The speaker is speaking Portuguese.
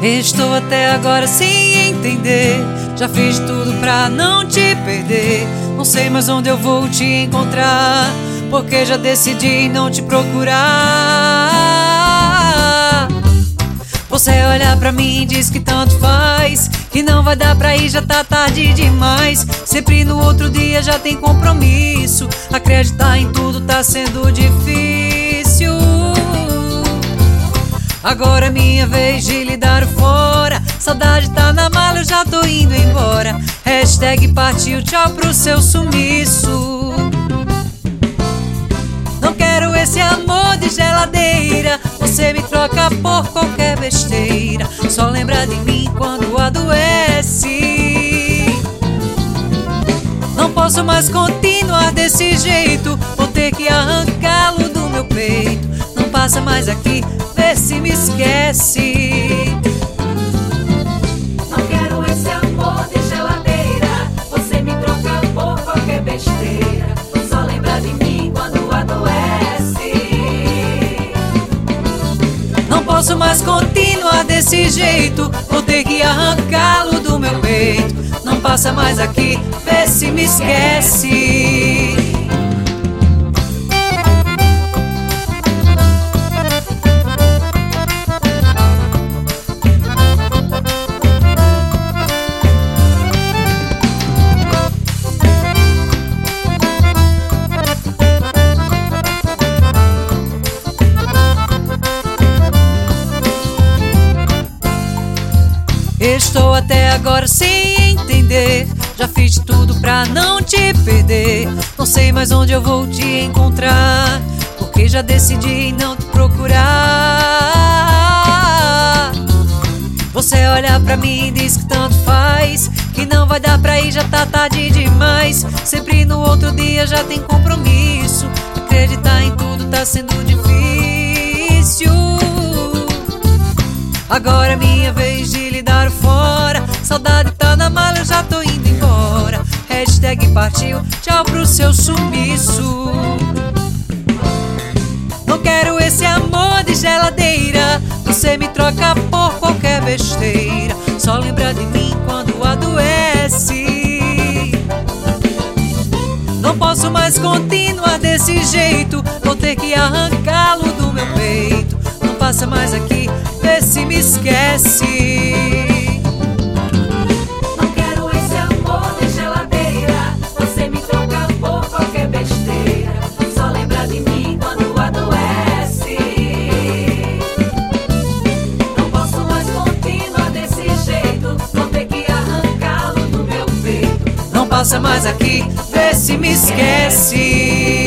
Estou até agora sem entender. Já fiz tudo pra não te perder. Não sei mais onde eu vou te encontrar, porque já decidi não te procurar. Você olha pra mim e diz que tanto faz, que não vai dar pra ir, já tá tarde demais. Sempre no outro dia já tem compromisso. Acreditar em tudo tá sendo difícil. Agora é minha vez de lhe dar o fora. Saudade tá na mala, eu já tô indo embora. Hashtag partiu, tchau pro seu sumiço. Não quero esse amor de geladeira. Você me troca por qualquer besteira. Só lembra de mim quando adoece. Não posso mais continuar desse jeito. Vou ter que arrancá-lo do meu peito. Não passa mais aqui, vê se me esquece. Não quero esse amor de geladeira. Você me troca por qualquer besteira. Só lembra de mim quando adoece. Não posso mais continuar desse jeito. Vou ter que arrancá-lo do meu peito. Não passa mais aqui, vê se me esquece. Estou até agora sem entender. Já fiz tudo pra não te perder. Não sei mais onde eu vou te encontrar, porque já decidi não te procurar. Você olha pra mim e diz que tanto faz, que não vai dar pra ir, já tá tarde demais. Sempre no outro dia já tem compromisso. Acreditar em tudo tá sendo difícil. Agora é minha vez de lhe dar o fora. Saudade tá na mala, eu já tô indo embora. Hashtag partiu, tchau pro seu sumiço. Não quero esse amor de geladeira. Você me troca por qualquer besteira. Só lembra de mim quando adoece. Não posso mais continuar desse jeito. Vou ter que arrancá-lo do meu peito. Não passa mais aqui, vê se me esquece. Não quero esse amor de geladeira. Você me troca por qualquer besteira. Só lembra de mim quando adoece. Não posso mais continuar desse jeito. Vou ter que arrancá-lo do meu peito. Não passa mais aqui, vê se me esquece.